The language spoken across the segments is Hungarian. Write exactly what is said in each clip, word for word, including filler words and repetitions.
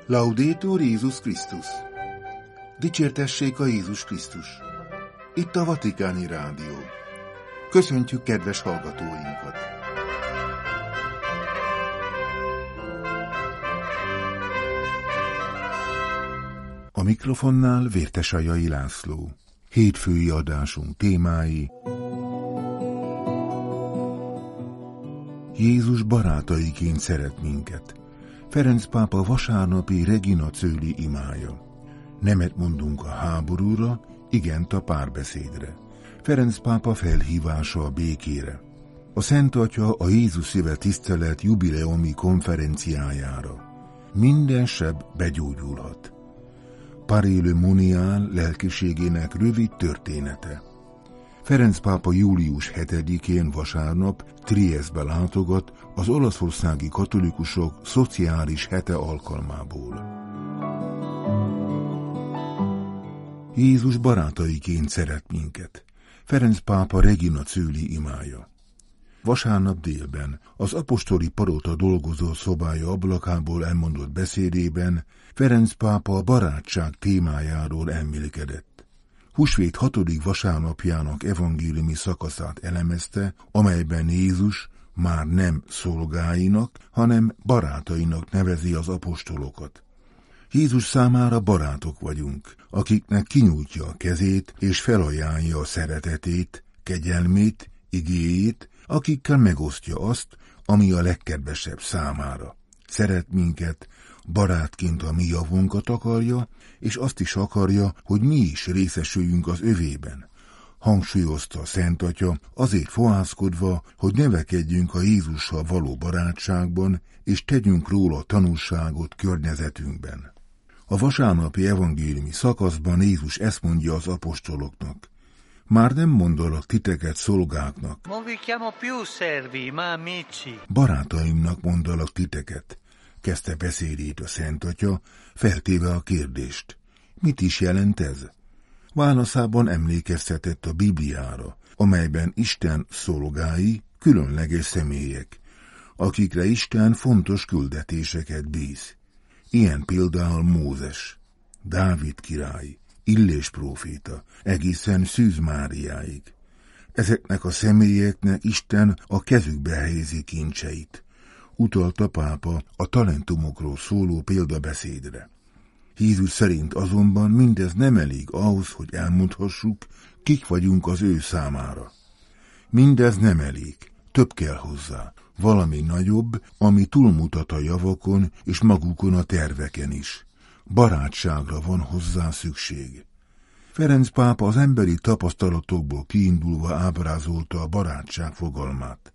Laudetur Jézus Krisztus! Dicsértessék a Jézus Krisztus! Itt a Vatikáni Rádió. Köszöntjük kedves hallgatóinkat! A mikrofonnál Vértesajai László. Hétfői adásunk témái: Jézus barátaiként szeret minket. Ferenc pápa vasárnapi Regina Coeli imája. Nemet mondunk a háborúra, igent a párbeszédre. Ferenc pápa felhívása a békére. A Szent Atya a Jézus szíve tisztelet jubileumi konferenciájára. Minden seb begyógyulhat. Paris Le Monial lelkiségének rövid története. Ferenc pápa július hetedikén vasárnap Triesztbe látogat az olaszországi katolikusok szociális hete alkalmából. Jézus barátaiként szeret minket. Ferenc pápa Regina Coeli imája. Vasárnap délben az apostoli palota dolgozó szobája ablakából elmondott beszédében Ferenc pápa a barátság témájáról elmélkedett. Húsvét hatodik vasárnapjának evangéliumi szakaszát elemezte, amelyben Jézus már nem szolgáinak, hanem barátainak nevezi az apostolokat. Jézus számára barátok vagyunk, akiknek kinyújtja a kezét és felajánlja a szeretetét, kegyelmét, igéjét, akikkel megosztja azt, ami a legkedvesebb számára. Szeret minket, barátként a mi javunkat akarja, és azt is akarja, hogy mi is részesüljünk az övében. Hangsúlyozta a Szent Atya, azért fohászkodva, hogy növekedjünk a Jézussal való barátságban, és tegyünk róla tanúságot környezetünkben. A vasárnapi evangéliumi szakaszban Jézus ezt mondja az apostoloknak: már nem mondalak titeket szolgáknak, non vi chiamo più servi, ma amici. Barátaimnak mondalak titeket, kezdte beszédét a Szent Atya, feltéve a kérdést: mit is jelent ez? Válaszában emlékeztetett a Bibliára, amelyben Isten szolgái különleges személyek, akikre Isten fontos küldetéseket bíz. Ilyen például Mózes, Dávid király, Illés próféta, egészen Szűz Máriáig. Ezeknek a személyeknek Isten a kezükbe helyezi kincseit. Utalt a pápa a talentumokról szóló példabeszédre. Jézus szerint azonban mindez nem elég ahhoz, hogy elmondhassuk, kik vagyunk az ő számára. Mindez nem elég, több kell hozzá, valami nagyobb, ami túlmutat a javakon és magukon a terveken is. Barátságra van hozzá szükség. Ferenc pápa az emberi tapasztalatokból kiindulva ábrázolta a barátság fogalmát.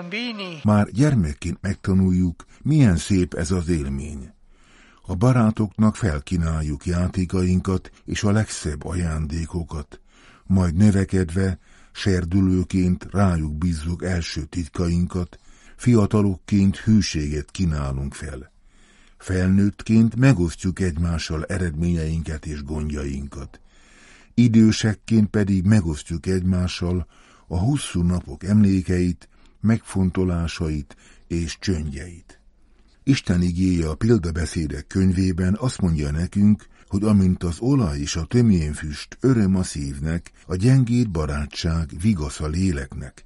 Már gyermekként megtanuljuk, milyen szép ez az élmény. A barátoknak felkínáljuk játékainkat és a legszebb ajándékokat, majd növekedve, serdülőként rájuk bízzuk első titkainkat, fiatalokként hűséget kínálunk fel. Felnőttként megosztjuk egymással eredményeinket és gondjainkat. Idősekként pedig megosztjuk egymással a hosszú napok emlékeit, megfontolásait és csöndjeit. Isten igéje a példabeszédek könyvében azt mondja nekünk, hogy amint az olaj és a tömjénfüst öröm a szívnek, a gyengéd barátság vigasz a léleknek.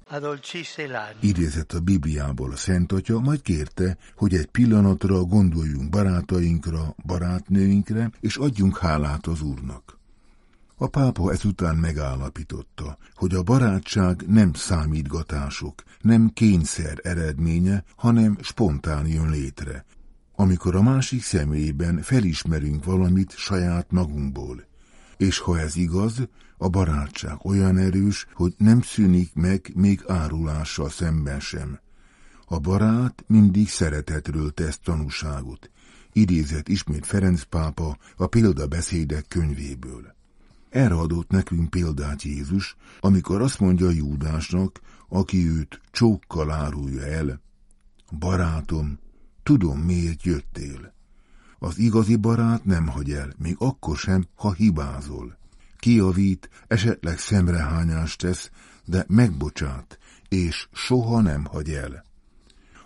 Idézett a Bibliából a Szent Atya, majd kérte, hogy egy pillanatra gondoljunk barátainkra, barátnőinkre, és adjunk hálát az Úrnak. A pápa ezután megállapította, hogy a barátság nem számítgatások, nem kényszer eredménye, hanem spontán jön létre, amikor a másik személyben felismerünk valamit saját magunkból. És ha ez igaz, a barátság olyan erős, hogy nem szűnik meg még árulással szemben sem. A barát mindig szeretetről tesz tanúságot, idézett ismét Ferenc pápa a példabeszédek könyvéből. Erre adott nekünk példát Jézus, amikor azt mondja Júdásnak, aki őt csókkal árulja el: barátom, tudom, miért jöttél. Az igazi barát nem hagy el, még akkor sem, ha hibázol. Kijavít, esetleg szemrehányást tesz, de megbocsát, és soha nem hagy el.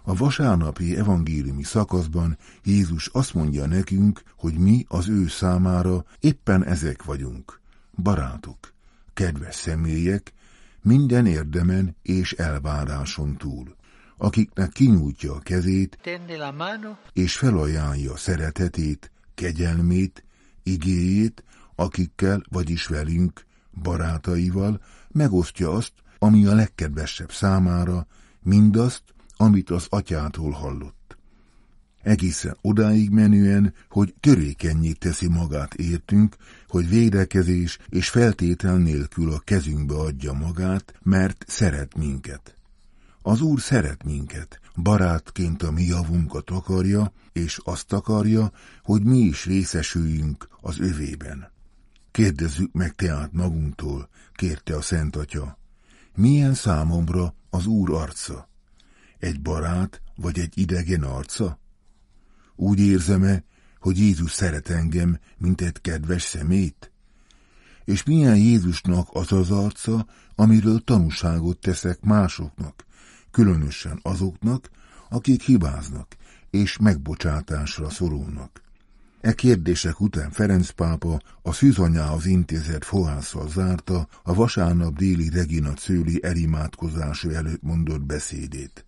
A vasárnapi evangéliumi szakaszban Jézus azt mondja nekünk, hogy mi az ő számára éppen ezek vagyunk, barátok, kedves személyek, minden érdemen és elváráson túl, akiknek kinyújtja a kezét, és felajánlja szeretetét, kegyelmét, igéjét, akikkel, vagyis velünk, barátaival megosztja azt, ami a legkedvesebb számára, mindazt, amit az atyától hallott. Egészen odáig menően, hogy törékennyé teszi magát értünk, hogy védekezés és feltétel nélkül a kezünkbe adja magát, mert szeret minket. Az Úr szeret minket, barátként a mi javunkat akarja, és azt akarja, hogy mi is részesüljünk az övében. Kérdezzük meg tehát magunktól, kérte a Szent Atya, milyen számomra az Úr arca? Egy barát vagy egy idegen arca? Úgy érzem-e, hogy Jézus szeret engem, mint egy kedves szemét? És milyen Jézusnak az az arca, amiről tanúságot teszek másoknak, különösen azoknak, akik hibáznak és megbocsátásra szorulnak? E kérdések után Ferenc pápa a szűzanyához intézett fohásszal zárta a vasárnap déli Regina Coeli elimádkozása előtt mondott beszédét.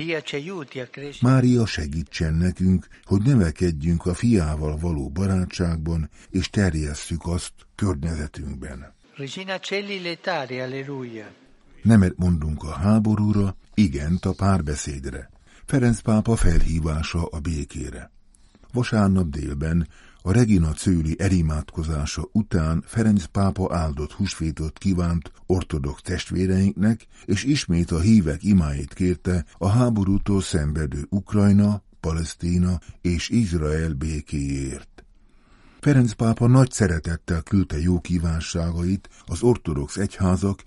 Mária segítsen nekünk, hogy növekedjünk a fiával való barátságban, és terjesszük azt környezetünkben. Regina Coeli letare, alleluja. Nemet mondunk a háborúra, igent a párbeszédre. Ferenc pápa felhívása a békére. Vasárnap délben, a Regina Coeli elimádkozása után Ferenc pápa áldott húsvétot kívánt ortodox testvéreinknek, és ismét a hívek imáit kérte a háborútól szenvedő Ukrajna, Palesztina és Izrael békéjéért. Ferenc pápa nagy szeretettel küldte jó kívánságait az ortodox egyházak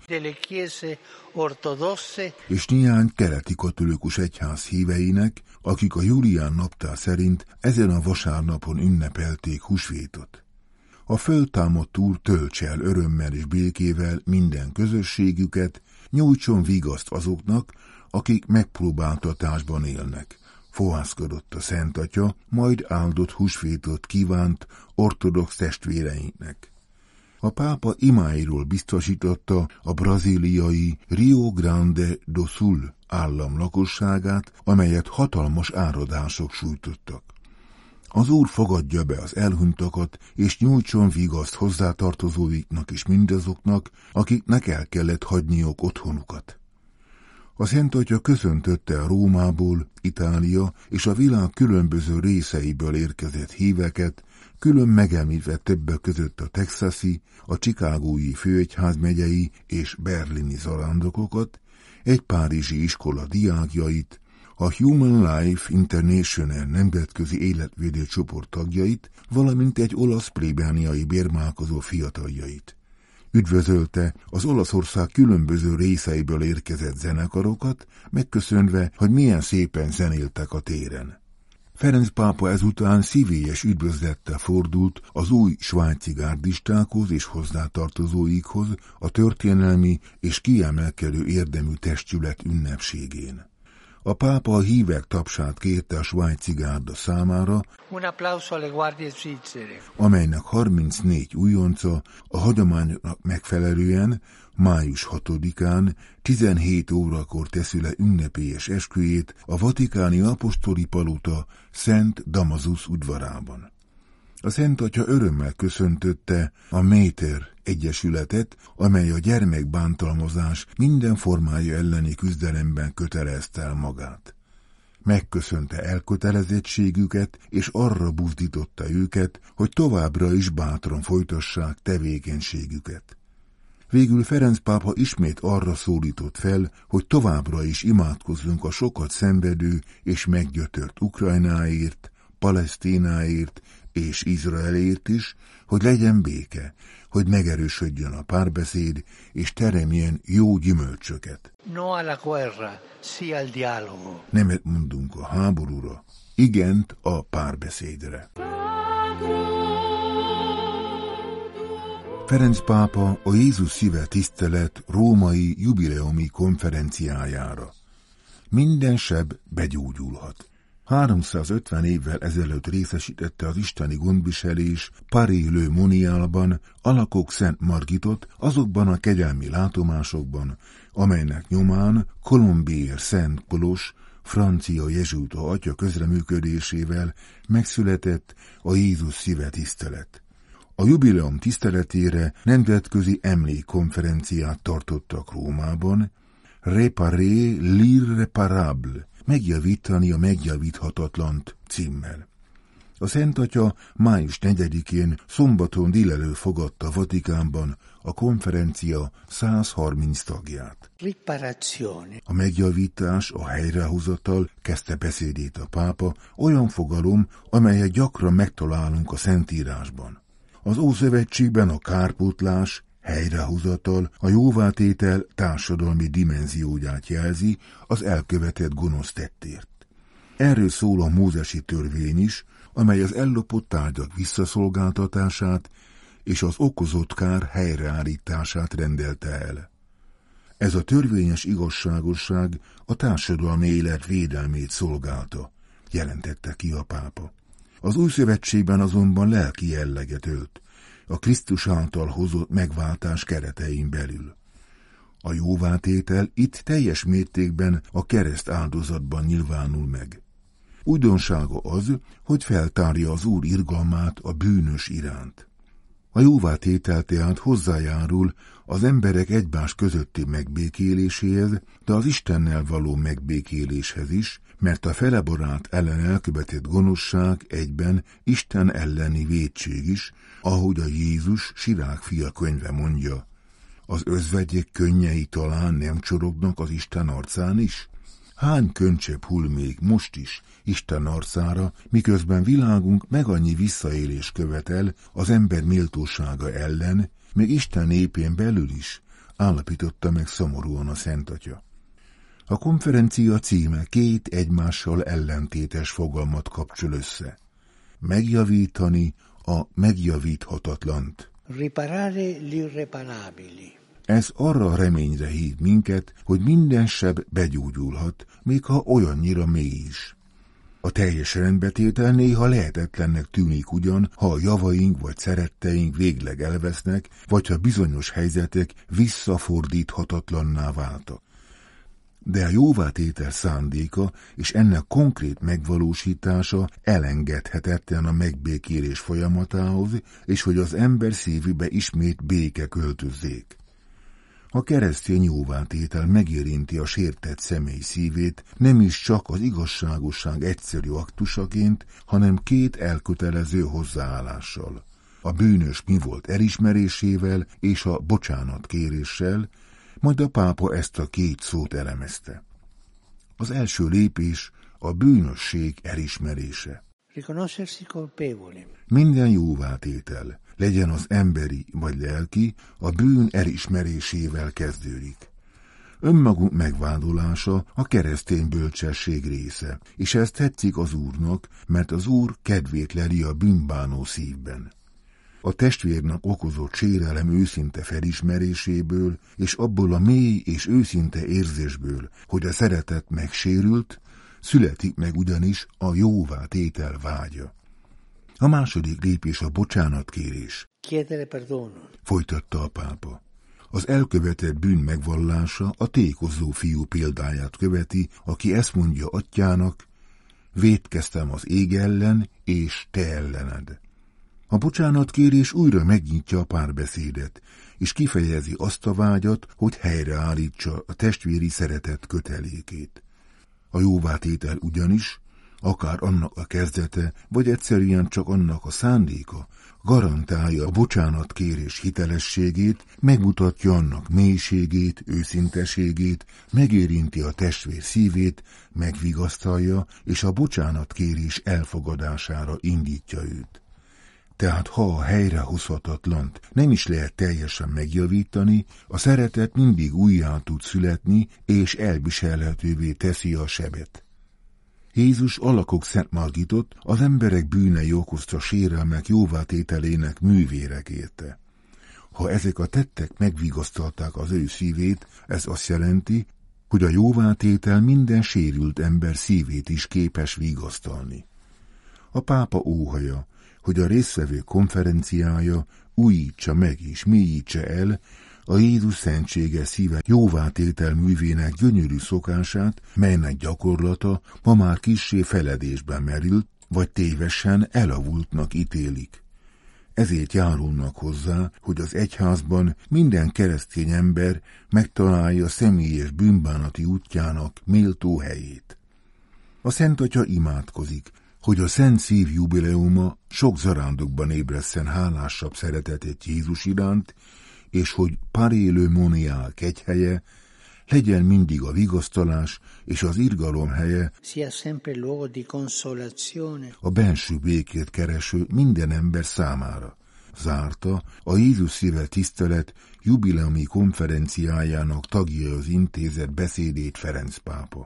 és néhány keleti katolikus egyház híveinek, akik a Julián naptár szerint ezen a vasárnapon ünnepelték húsvétot. A föltámadt Úr töltse el örömmel és békével minden közösségüket, nyújtson vigaszt azoknak, akik megpróbáltatásban élnek. Fohászkodott a Szent Atya, majd áldott húsvétot kívánt ortodox testvéreinknek. A pápa imáiról biztosította a brazíliai Rio Grande do Sul állam lakosságát, amelyet hatalmas áradások sújtottak. Az Úr fogadja be az elhunytakat, és nyújtson vigaszt hozzátartozóiknak és mindazoknak, akiknek el kellett hagyniuk otthonukat. A Szent Atya köszöntötte a Rómából, Itália és a világ különböző részeiből érkezett híveket, külön megemlítve többek között a texasi, a chicagói főegyházmegyei és berlini zarándokokat, egy párizsi iskola diákjait, a Human Life International nemzetközi életvédő csoport tagjait, valamint egy olasz plébániai bérmálkozó fiataljait. Üdvözölte az Olaszország különböző részeiből érkezett zenekarokat, megköszönve, hogy milyen szépen zenéltek a téren. Ferenc pápa ezután szívélyes üdvözlettel fordult az új svájci gárdistákhoz és hozzátartozóikhoz a történelmi és kiemelkedő érdemű testület ünnepségén. A pápa a hívek tapsát kérte a svájci gárda számára, amelynek harmincnégy újonca a hagyományoknak megfelelően május hatodikán tizenhét órakor teszi le ünnepélyes esküjét a vatikáni apostoli palota Szent Damasus udvarában. A Szent Atya örömmel köszöntötte a Méter egyesületet, amely a gyermekbántalmazás minden formája elleni küzdelemben kötelezte el magát. Megköszönte elkötelezettségüket, és arra buzdította őket, hogy továbbra is bátran folytassák tevékenységüket. Végül Ferenc pápa ismét arra szólított fel, hogy továbbra is imádkozzunk a sokat szenvedő és meggyötört Ukrajnáért, Palesztináért és Izraelért is, hogy legyen béke, hogy megerősödjön a párbeszéd, és teremjen jó gyümölcsöket. No alla guerra, sì al dialogo. Nemet mondunk a háborúra, igent a párbeszédre. Ferenc pápa a Jézus szíve tisztelet római jubileumi konferenciájára. minden seb begyógyulhat. háromszázötven évvel ezelőtt részesítette az isteni gondviselés Paris-le-Monialban alakok Szent Margitot azokban a kegyelmi látomásokban, amelynek nyomán Colombier Szent Kolos, francia jezsuita atya közreműködésével megszületett a Jézus szíve tisztelet. A jubileum tiszteletére nemzetközi emlékkonferenciát tartottak Rómában, Réparer l'irréparable, megjavítani a megjavíthatatlant címmel. A Szent Atya május negyedikén szombaton délelőtt fogadta a Vatikánban a konferencia száz harminc tagját. A megjavítás, a helyrehozatal, kezdte beszédét a pápa, olyan fogalom, amelyet gyakran megtalálunk a Szentírásban. Az Ószövetségben a kárpótlás, helyrehozatal, a jóvátétel társadalmi dimenzióját jelzi az elkövetett gonosz tettért. Erről szól a mózesi törvény is, amely az ellopott tárgyak visszaszolgáltatását és az okozott kár helyreállítását rendelte el. Ez a törvényes igazságosság a társadalmi élet védelmét szolgálta, jelentette ki a pápa. Az új szövetségben azonban lelki jelleget ölt, a Krisztus által hozott megváltás keretein belül. A jóvátétel itt teljes mértékben a kereszt áldozatban nyilvánul meg. Újdonsága az, hogy feltárja az Úr irgalmát a bűnös iránt. A jóvátétel tehát hozzájárul az emberek egymás közötti megbékéléséhez, de az Istennel való megbékéléshez is, mert a felebarát ellen elkövetett gonoszság egyben Isten elleni vétség is, ahogy a Jézus Sirák fia könyve mondja. Az özvegyek könnyei talán nem csorognak az Isten arcán is? Hány könycsepp hull még most is Isten arcára, miközben világunk meg annyi visszaélés követel az ember méltósága ellen, még Isten népén belül is, állapította meg szomorúan a Szent Atya. A konferencia címe két egymással ellentétes fogalmat kapcsol össze. Megjavítani a megjavíthatatlant. Riparare l'irreparabili. Ez arra a reményre hív minket, hogy minden seb begyógyulhat, még ha olyannyira mély is. A teljes rendbetétel néha lehetetlennek tűnik ugyan, ha a javaink vagy szeretteink végleg elvesznek, vagy ha bizonyos helyzetek visszafordíthatatlanná váltak. De a jóvátétel szándéka és ennek konkrét megvalósítása elengedhetetlen a megbékélés folyamatához, és hogy az ember szívébe ismét béke költözzék. A keresztény jóvátétel megérinti a sértett személy szívét nem is csak az igazságosság egyszerű aktusaként, hanem két elkötelező hozzáállással. A bűnös mi volt elismerésével és a bocsánatkéréssel, majd a pápa ezt a két szót elemezte. Az első lépés a bűnösség elismerése. Minden jóvátétel, legyen az emberi vagy lelki, a bűn elismerésével kezdődik. Önmagunk megvádolása a keresztény bölcsesség része, és ez tetszik az Úrnak, mert az Úr kedvét leli a bűnbánó szívben. A testvérnek okozott sérelem őszinte felismeréséből, és abból a mély és őszinte érzésből, hogy a szeretet megsérült, születik meg ugyanis a jóvátétel vágya. A második lépés a bocsánatkérés. Folytatta a pápa. Az elkövetett bűn megvallása a tékozó fiú példáját követi, aki ezt mondja atyának, vétkeztem az ég ellen és te ellened. A bocsánatkérés újra megnyitja a párbeszédet, és kifejezi azt a vágyat, hogy helyreállítsa a testvéri szeretet kötelékét. A jóvátétel ugyanis, akár annak a kezdete, vagy egyszerűen csak annak a szándéka, garantálja a bocsánatkérés hitelességét, megmutatja annak mélységét, őszinteségét, megérinti a testvér szívét, megvigasztalja, és a bocsánatkérés elfogadására indítja őt. Tehát ha a helyrehozhatatlant nem is lehet teljesen megjavítani, a szeretet mindig újjá tud születni, és elviselhetővé teszi a sebet. Jézus alakok Szent Margitot az emberek bűnei okozta sérelmek jóvátételének művére kérte. Ha ezek a tettek megvigasztalták az ő szívét, ez azt jelenti, hogy a jóvátétel minden sérült ember szívét is képes vigasztalni. A pápa óhaja, hogy a résztvevő konferenciája újítsa meg és mélyítse el a Jézus szentséges szíve jóvátétel művének gyönyörű szokását, melynek gyakorlata ma már kissé feledésben merült, vagy tévesen elavultnak ítélik. Ezért járulnak hozzá, hogy az egyházban minden keresztény ember megtalálja személyes bűnbánati útjának méltó helyét. A Szent Atya imádkozik, hogy a Szent Szív jubileuma sok zarándokban ébresszen hálásabb szeretetét Jézus iránt, és hogy Paris Le Monial kegyhelye legyen mindig a vigasztalás és az irgalom helye, a benső békét kereső minden ember számára. Zárta a Jézus szíve tisztelet jubileumi konferenciájának tagja az intézet beszédét Ferenc pápa.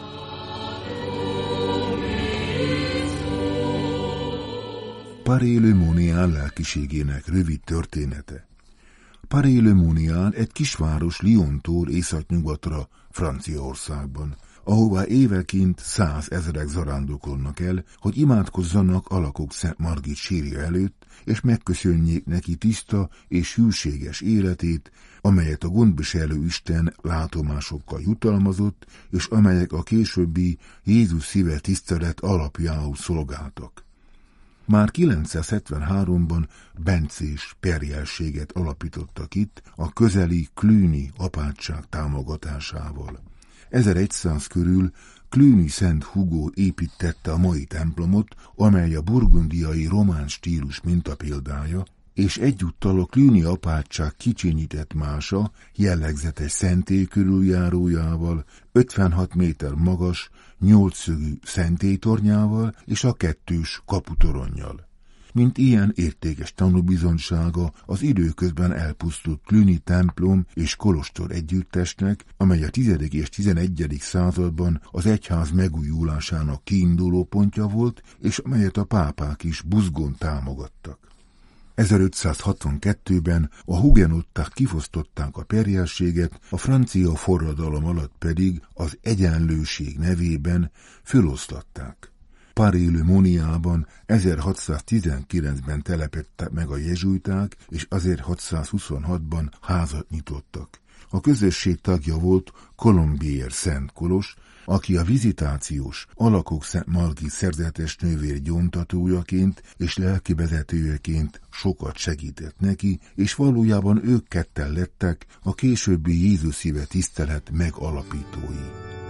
Paris Le Monial lelkiségének rövid története. Paris Le Monial egy kisváros Lyontól északnyugatra Franciaországban, ahová éveként százezrek zarándokolnak el, hogy imádkozzanak alakok Szent Margit sírja előtt, és megköszönjék neki tiszta és hűséges életét, amelyet a gondviselő Isten látomásokkal jutalmazott, és amelyek a későbbi Jézus szíve tisztelet alapjául szolgáltak. Már kilencszázhetvenháromban bencés perjelséget alapítottak itt a közeli Cluny apátság támogatásával. ezerszáz körül Cluny Szent Hugo építette a mai templomot, amely a burgundiai román stílus mintapéldája, és egyúttal a Cluny apátság kicsinyített mása, jellegzetes szentély körüljárójával, ötvenhat méter magas, nyolcszögű szentélytornyával és a kettős kaputoronnyal. Mint ilyen értékes tanúbizonysága az időközben elpusztult Cluny templom és kolostor együttesnek, amely a tizedik és tizenegyedik században az egyház megújulásának kiinduló pontja volt, és amelyet a pápák is buzgón támogattak. ezerötszázhatvankettőben a hugenották kifosztották a perjelséget, a francia forradalom alatt pedig az egyenlőség nevében föloszlatták. Paris Le Monialban ezerhatszáztizenkilencben telepedtek meg a jezsuiták, és ezerhatszázhuszonhatban házat nyitottak. A közösség tagja volt Colombier Szent Kolos, aki a vizitációs alakok Szent Margit szerzetes nővér gyóntatójaként és lelkivezetőjeként sokat segített neki, és valójában ők ketten lettek a későbbi Jézus szíve tisztelet megalapítói.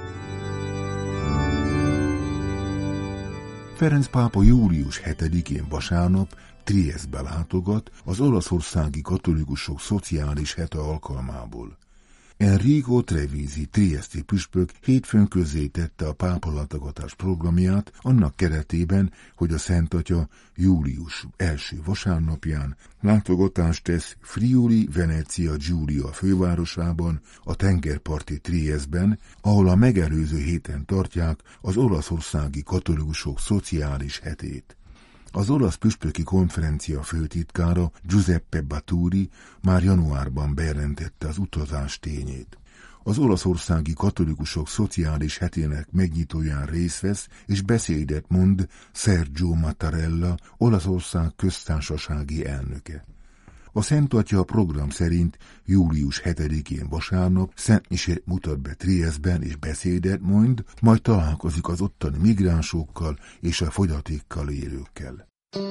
Ferenc pápa július hetedikén vasárnap Triesztbe látogat az olaszországi katolikusok szociális hete alkalmából. Enrico Trevizi trieszti püspök hétfőn közzétette a pápa látogatás programját annak keretében, hogy a Szent Atya július első vasárnapján látogatást tesz Friuli Venezia Giulia fővárosában, a tengerparti Triesztben, ahol a megelőző héten tartják az olaszországi katolikusok szociális hetét. Az olasz püspöki konferencia főtitkára Giuseppe Baturi már januárban bejelentette az utazás tényét. Az olaszországi katolikusok szociális hetének megnyitóján részt vesz és beszédet mond Sergio Mattarella, Olaszország köztársasági elnöke. A Szent Atya program szerint július hetedikén vasárnap szentmisét mutat be Triesztben és beszédet mond, majd találkozik az ottani migránsokkal és a fogyatékkal élőkkel.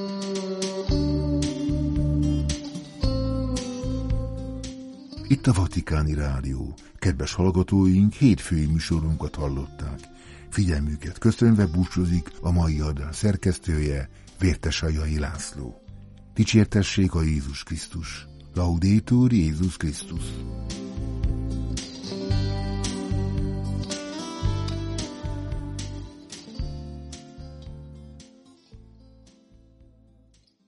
Itt a Vatikáni Rádió. Kedves hallgatóink, hétfői műsorunkat hallották. Figyelmüket köszönve búcsúzik a mai adás szerkesztője, Vértesajai László. Dicsértessék a Jézus Krisztus! Laudetur Jézus Krisztus!